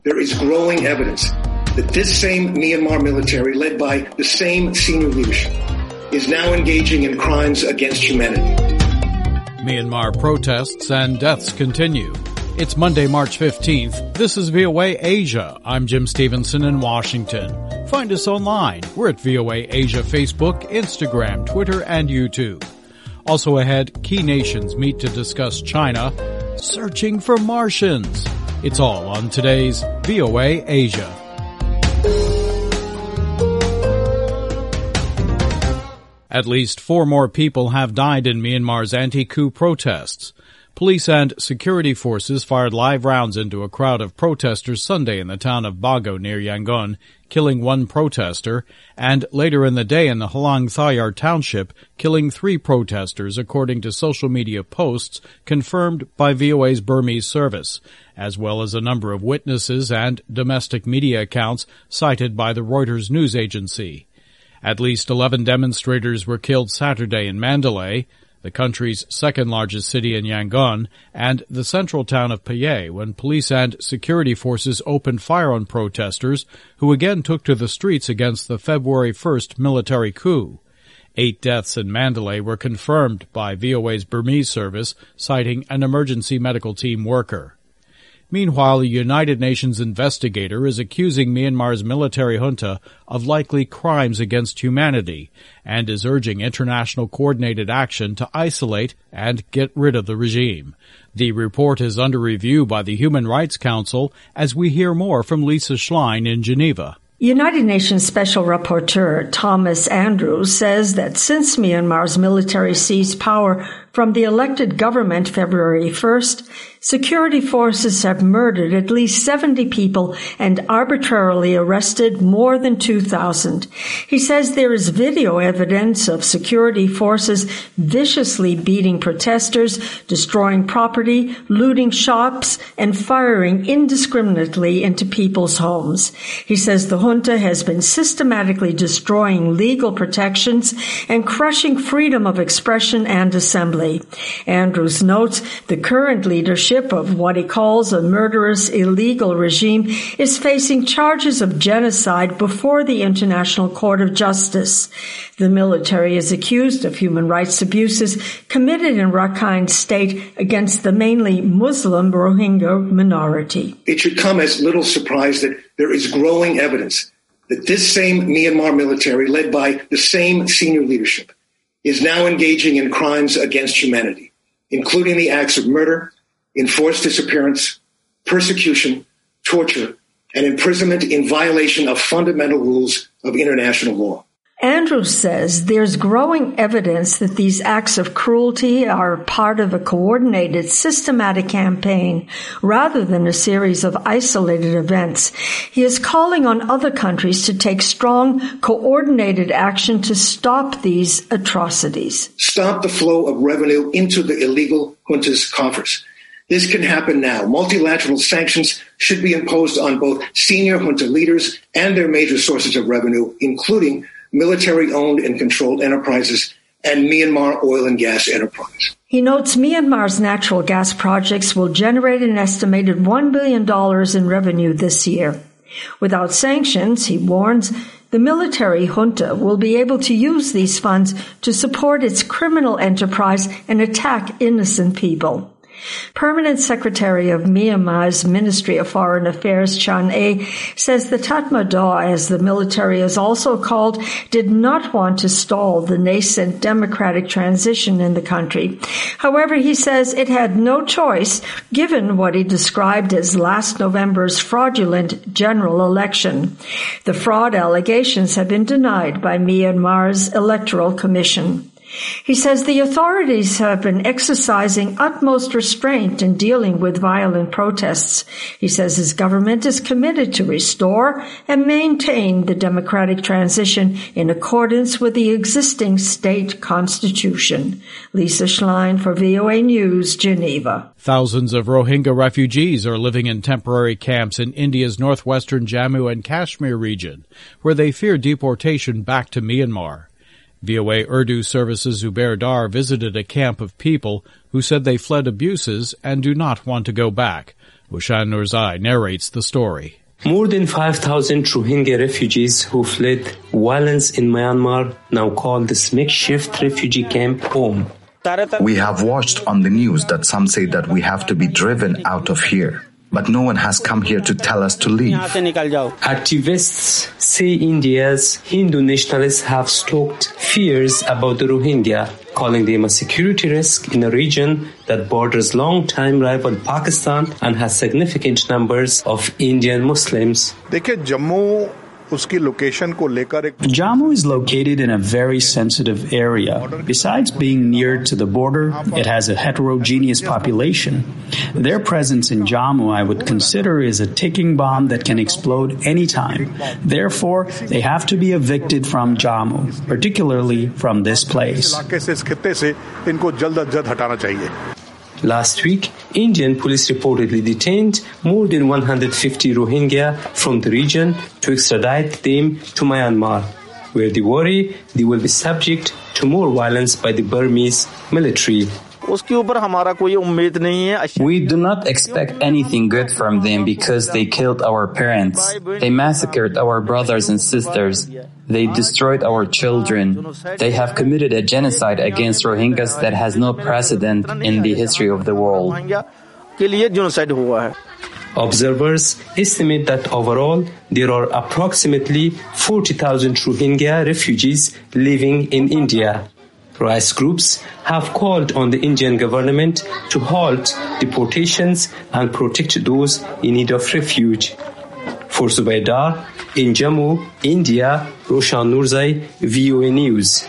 there is growing evidence that this same Myanmar military, led by the same senior leadership, is now engaging in crimes against humanity. Myanmar protests and deaths continue. It's Monday, March 15th. This is VOA Asia. I'm Jim Stevenson in Washington. Find us online. We're at VOA Asia Facebook, Instagram, Twitter, and YouTube. Also ahead, key nations meet to discuss China searching for Martians. It's all on today's VOA Asia. At least 4 more people have died in Myanmar's anti-coup protests. Police and security forces fired live rounds into a crowd of protesters Sunday in the town of Bago near Yangon, killing 1 protester, and later in the day in the Halang Thayar township, killing 3 protesters, according to social media posts confirmed by VOA's Burmese service, as well as a number of witnesses and domestic media accounts cited by the Reuters news agency. At least 11 demonstrators were killed Saturday in Mandalay, the country's second-largest city in Yangon, and the central town of Paye, when police and security forces opened fire on protesters, who again took to the streets against the February 1st military coup. 8 deaths in Mandalay were confirmed by VOA's Burmese service, citing an emergency medical team worker. Meanwhile, a United Nations investigator is accusing Myanmar's military junta of likely crimes against humanity and is urging international coordinated action to isolate and get rid of the regime. The report is under review by the Human Rights Council as we hear more from Lisa Schlein in Geneva. United Nations Special Rapporteur Thomas Andrews says that since Myanmar's military seized power from the elected government February 1st, security forces have murdered at least 70 people and arbitrarily arrested more than 2,000. He says there is video evidence of security forces viciously beating protesters, destroying property, looting shops, and firing indiscriminately into people's homes. He says the junta has been systematically destroying legal protections and crushing freedom of expression and assembly. Andrews notes the current leadership of what he calls a murderous illegal regime is facing charges of genocide before the International Court of Justice. The military is accused of human rights abuses committed in Rakhine State against the mainly Muslim Rohingya minority. It should come as little surprise that there is growing evidence that this same Myanmar military, led by the same senior leadership, is now engaging in crimes against humanity, including the acts of murder, enforced disappearance, persecution, torture, and imprisonment in violation of fundamental rules of international law. Andrews says there's growing evidence that these acts of cruelty are part of a coordinated, systematic campaign rather than a series of isolated events. He is calling on other countries to take strong, coordinated action to stop these atrocities. Stop the flow of revenue into the illegal junta's coffers. This can happen now. Multilateral sanctions should be imposed on both senior junta leaders and their major sources of revenue, including military-owned and controlled enterprises and Myanmar oil and gas enterprise. He notes Myanmar's natural gas projects will generate an estimated $1 billion in revenue this year. Without sanctions, he warns, the military junta will be able to use these funds to support its criminal enterprise and attack innocent people. Permanent Secretary of Myanmar's Ministry of Foreign Affairs, Chan A, says the Tatmadaw, as the military is also called, did not want to stall the nascent democratic transition in the country. However, he says it had no choice given what he described as last November's fraudulent general election. The fraud allegations have been denied by Myanmar's Electoral Commission. He says the authorities have been exercising utmost restraint in dealing with violent protests. He says his government is committed to restore and maintain the democratic transition in accordance with the existing state constitution. Lisa Schlein for VOA News, Geneva. Thousands of Rohingya refugees are living in temporary camps in India's northwestern Jammu and Kashmir region, where they fear deportation back to Myanmar. VOA Urdu Services Zubair Dar visited a camp of people who said they fled abuses and do not want to go back. Ushan Nurzai narrates the story. More than 5,000 Rohingya refugees who fled violence in Myanmar now call this makeshift refugee camp home. We have watched on the news that some say that we have to be driven out of here. But no one has come here to tell us to leave. Activists say India's Hindu nationalists have stoked fears about the Rohingya, calling them a security risk in a region that borders long-time rival Pakistan and has significant numbers of Indian Muslims. Jammu is located in a very sensitive area. Besides being near to the border, it has a heterogeneous population. Their presence in Jammu, I would consider, is a ticking bomb that can explode anytime. Therefore, they have to be evicted from Jammu, particularly from this place. Last week, Indian police reportedly detained more than 150 Rohingya from the region to extradite them to Myanmar, where they worry they will be subject to more violence by the Burmese military. We do not expect anything good from them because they killed our parents. They massacred our brothers and sisters. They destroyed our children. They have committed a genocide against Rohingyas that has no precedent in the history of the world. Observers estimate that overall there are approximately 40,000 Rohingya refugees living in India. Rights groups have called on the Indian government to halt deportations and protect those in need of refuge. For Zubaydar, in Jammu, India, Roshan Nurzai, VOA News.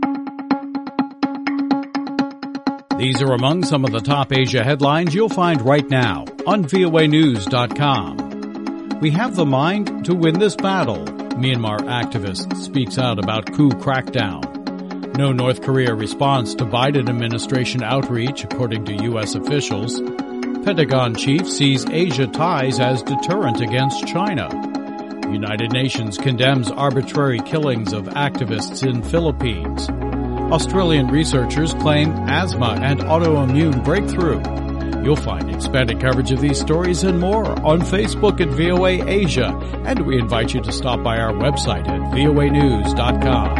These are among some of the top Asia headlines you'll find right now on voanews.com. We have the mind to win this battle. Myanmar activist speaks out about coup crackdown. No North Korea response to Biden administration outreach, according to U.S. officials. Pentagon chief sees Asia ties as deterrent against China. United Nations condemns arbitrary killings of activists in Philippines. Australian researchers claim asthma and autoimmune breakthrough. You'll find expanded coverage of these stories and more on Facebook at VOA Asia, and we invite you to stop by our website at voanews.com.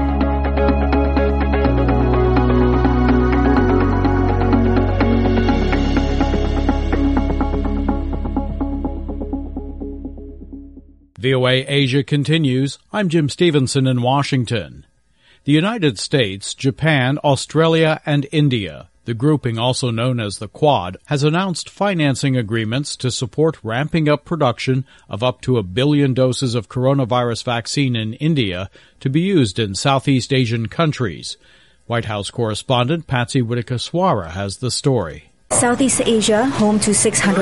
VOA Asia continues. I'm Jim Stevenson in Washington. The United States, Japan, Australia, and India, the grouping also known as the Quad, has announced financing agreements to support ramping up production of up to 1 billion doses of coronavirus vaccine in India to be used in Southeast Asian countries. White House correspondent Patsy Widakuswara has the story. Southeast Asia, home to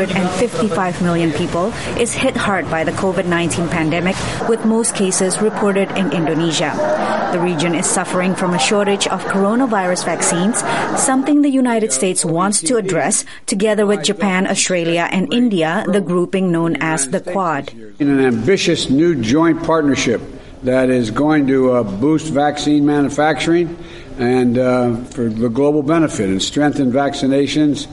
655 million people, is hit hard by the COVID-19 pandemic, with most cases reported in Indonesia. The region is suffering from a shortage of coronavirus vaccines, something the United States wants to address together with Japan, Australia, and India, the grouping known as the Quad. In an ambitious new joint partnership that is going to boost vaccine manufacturing and for the global benefit and strengthen vaccinations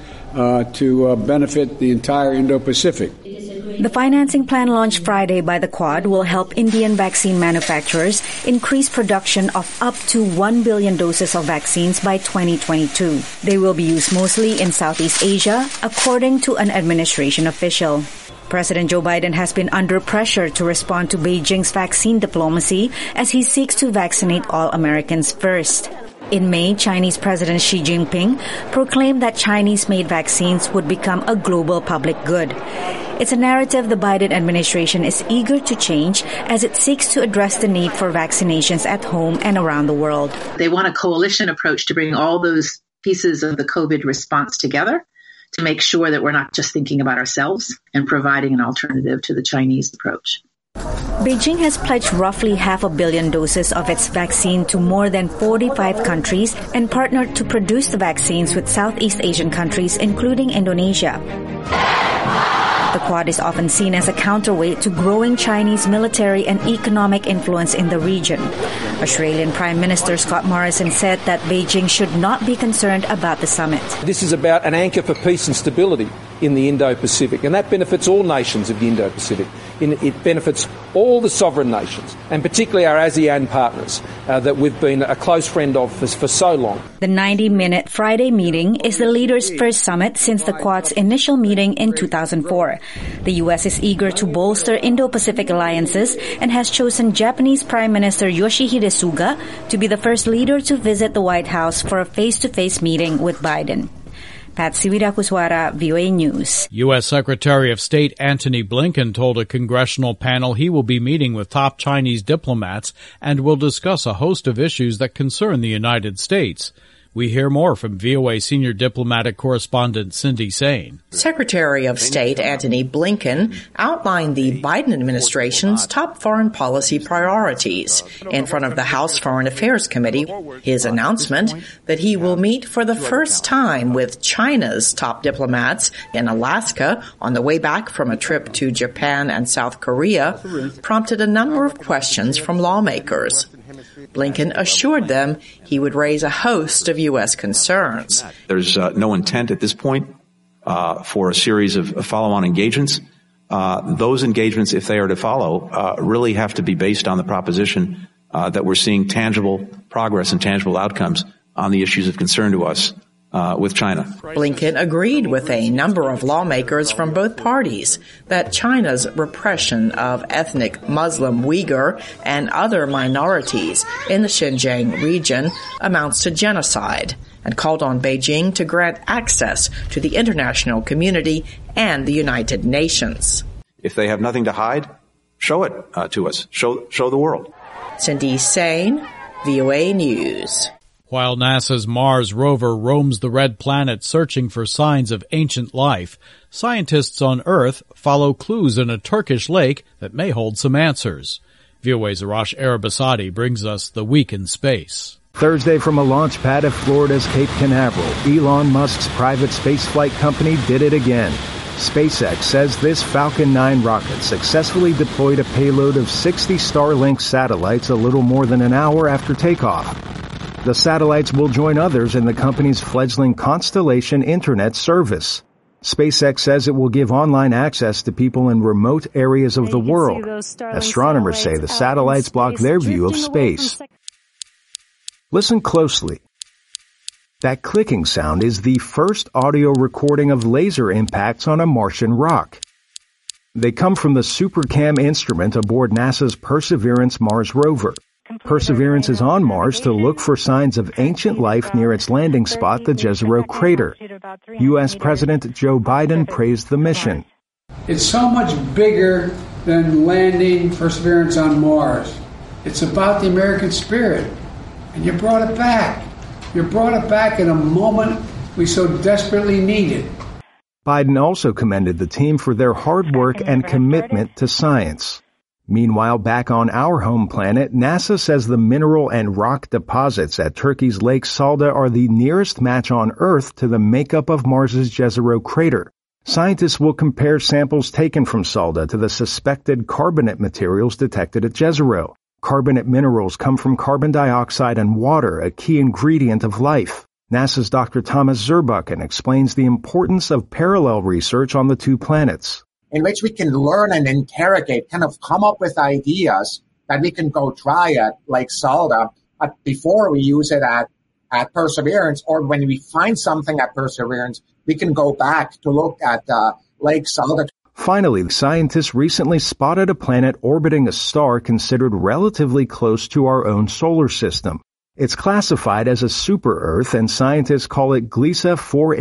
to benefit the entire Indo-Pacific. The financing plan launched Friday by the Quad will help Indian vaccine manufacturers increase production of up to 1 billion doses of vaccines by 2022. They will be used mostly in Southeast Asia, according to an administration official. President Joe Biden has been under pressure to respond to Beijing's vaccine diplomacy as he seeks to vaccinate all Americans first. In May, Chinese President Xi Jinping proclaimed that Chinese-made vaccines would become a global public good. It's a narrative the Biden administration is eager to change as it seeks to address the need for vaccinations at home and around the world. They want a coalition approach to bring all those pieces of the COVID response together to make sure that we're not just thinking about ourselves and providing an alternative to the Chinese approach. Beijing has pledged roughly 500 million doses of its vaccine to more than 45 countries and partnered to produce the vaccines with Southeast Asian countries, including Indonesia. The Quad is often seen as a counterweight to growing Chinese military and economic influence in the region. Australian Prime Minister Scott Morrison said that Beijing should not be concerned about the summit. This is about an anchor for peace and stability. in the Indo-Pacific, and that benefits all nations of the Indo-Pacific. It benefits all the sovereign nations, and particularly our ASEAN partners that we've been a close friend of for so long. The 90-minute Friday meeting is the leaders' first summit since the Quad's initial meeting in 2004. The U.S. is eager to bolster Indo-Pacific alliances and has chosen Japanese Prime Minister Yoshihide Suga to be the first leader to visit the White House for a face-to-face meeting with Biden. Patsy Widakuswara, VOA News. U.S. Secretary of State Antony Blinken told a congressional panel he will be meeting with top Chinese diplomats and will discuss a host of issues that concern the United States. We hear more from VOA senior diplomatic correspondent Cindy Sain. Secretary of State Antony Blinken outlined the Biden administration's top foreign policy priorities in front of the House Foreign Affairs Committee. His announcement that he will meet for the first time with China's top diplomats in Alaska on the way back from a trip to Japan and South Korea prompted a number of questions from lawmakers. Blinken assured them he would raise a host of U.S. concerns. There's no intent at this point for a series of follow-on engagements. Those engagements, if they are to follow, really have to be based on the proposition that we're seeing tangible progress and tangible outcomes on the issues of concern to us with China. Blinken agreed with a number of lawmakers from both parties that China's repression of ethnic Muslim Uyghur and other minorities in the Xinjiang region amounts to genocide, and called on Beijing to grant access to the international community and the United Nations. If they have nothing to hide, show it to us. Show the world. Cindy Sain, VOA News. While NASA's Mars rover roams the red planet searching for signs of ancient life, scientists on Earth follow clues in a Turkish lake that may hold some answers. VOA's Arash Arabasadi brings us the week in space. Thursday from a launch pad of Florida's Cape Canaveral, Elon Musk's private spaceflight company did it again. SpaceX says this Falcon 9 rocket successfully deployed a payload of 60 Starlink satellites a little more than an hour after takeoff. The satellites will join others in the company's fledgling Constellation Internet service. SpaceX says it will give online access to people in remote areas of the world. Astronomers say the satellites block their view of space. Listen closely. That clicking sound is the first audio recording of laser impacts on a Martian rock. They come from the SuperCam instrument aboard NASA's Perseverance Mars rover. Perseverance is on Mars to look for signs of ancient life near its landing spot, the Jezero crater. U.S. President Joe Biden praised the mission. It's so much bigger than landing Perseverance on Mars. It's about the American spirit. And you brought it back. You brought it back in a moment we so desperately needed. Biden also commended the team for their hard work and commitment to science. Meanwhile, back on our home planet, NASA says the mineral and rock deposits at Turkey's Lake Salda are the nearest match on Earth to the makeup of Mars's Jezero crater. Scientists will compare samples taken from Salda to the suspected carbonate materials detected at Jezero. Carbonate minerals come from carbon dioxide and water, a key ingredient of life. NASA's Dr. Thomas Zurbuchen explains the importance of parallel research on the two planets, in which we can learn and interrogate, kind of come up with ideas that we can go try at Lake Salda before we use it at Perseverance, or when we find something at Perseverance, we can go back to look at Lake Salda. Finally, scientists recently spotted a planet orbiting a star considered relatively close to our own solar system. It's classified as a super-Earth, and scientists call it Gliese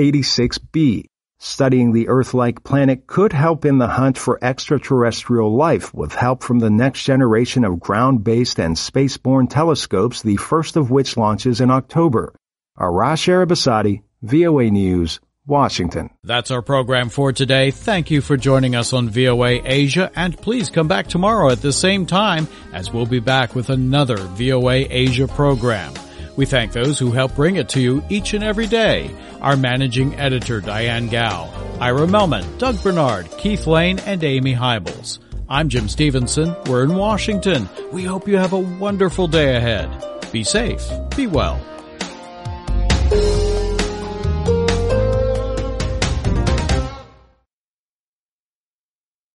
486b. Studying the Earth-like planet could help in the hunt for extraterrestrial life, with help from the next generation of ground-based and space-borne telescopes, the first of which launches in October. Arash Arabasadi, VOA News, Washington. That's our program for today. Thank you for joining us on VOA Asia, and please come back tomorrow at the same time, as we'll be back with another VOA Asia program. We thank those who help bring it to you each and every day. Our managing editor, Diane Gao, Ira Melman, Doug Bernard, Keith Lane, and Amy Hybels. I'm Jim Stevenson. We're in Washington. We hope you have a wonderful day ahead. Be safe. Be well.